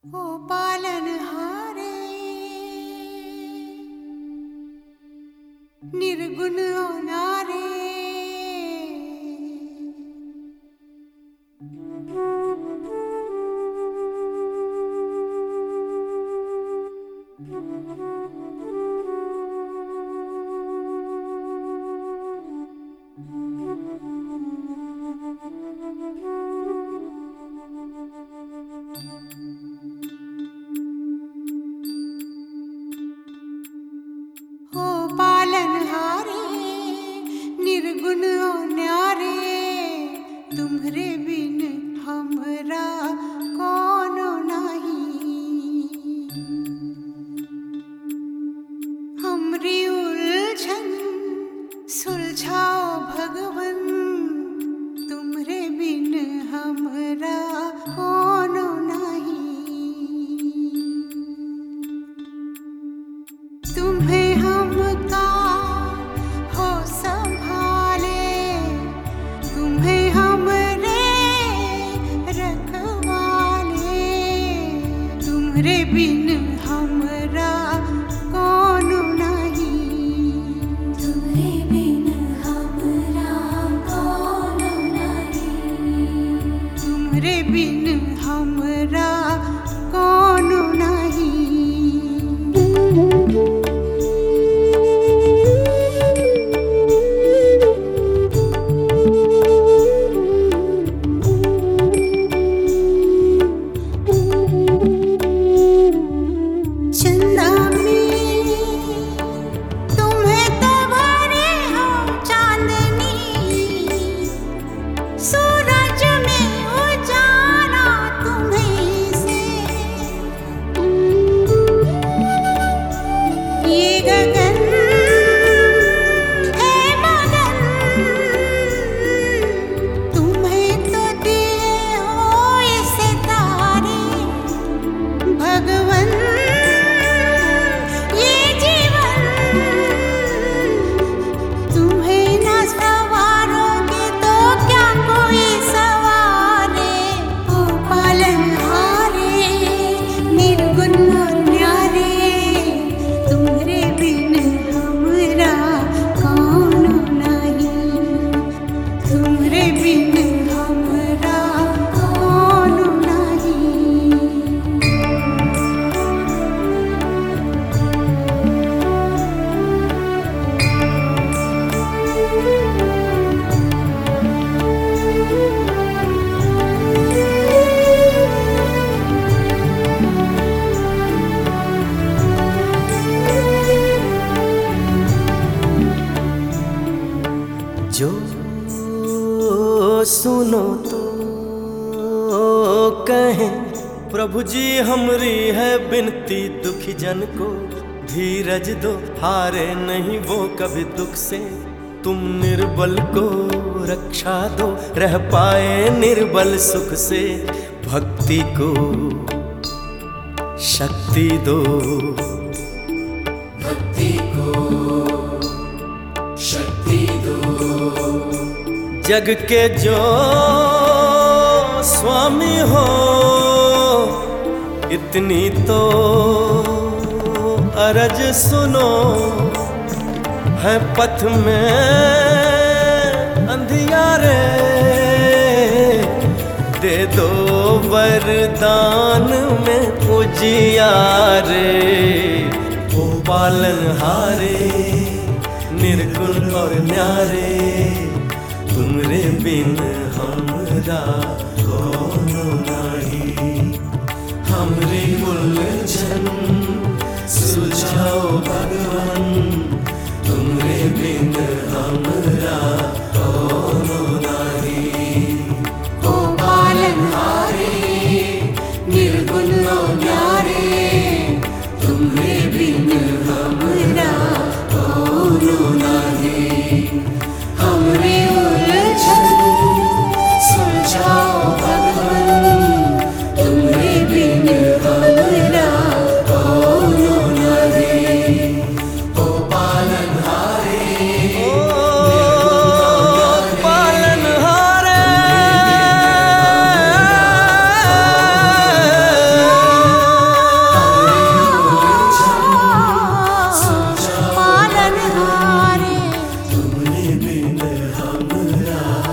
ओ पालनहारे निर्गुण नारे ओ पालनहारे निर्गुण न्यारे तुम्हरे बिन हमरा कोनो नहीं। हमरी उलझन सुलझाओ भगवन तुम्हरे बिन हमरा कोनो नहीं। तुम्हें हमका हो संभाले तुम्हें हमरे रखवाले तुम्हरे बिन हमरा कोनो नहीं। तुम्हरे बिन हमरा कोनो नहीं। तुम्हरे बिन हमरा कोनो नहीं। चंदा में तुम्हें तो भरे हो चांदनी सूरज में उजाला तुम्हें से। ये गगन है मगन तुम्हें तो दिए हो ये सितारे भगवन। तुम्हें ना सवारोगे तो क्या कोई सवारे। ओ पालनहारे निर्गुण न्यारे तुम्हरे बिन हमरा कोनो नहीं। तुम्हरे बिन हमरा कोनो नहीं। जो सुनो तो कहें प्रभु जी हमरी है बिनती दुखी जन को धीरज दो हारे नहीं वो कभी दुख से। तुम निर्बल को रक्षा दो रह पाए निर्बल सुख से। भक्ति को शक्ति दो भक्ति को शक्ति दो। जग के जो स्वामी हो इतनी तो अरज सुनो। है पथ में अंधियारे दे दो वरदान में उजियारे। ओ पालनहारे निर्गुण और न्यारे तुम्हरे बिन हमरा कोनो नहीं। हमरी उलझन सुलझाओ भगवन तुम्हरे बिन हमरा कोनो नहीं। ओ पालनहारे निर्गुण न्यारे तुम्हरे बिन हमरा कोनो नहीं। हमरे उलझन सुलझाओ बिन हमरा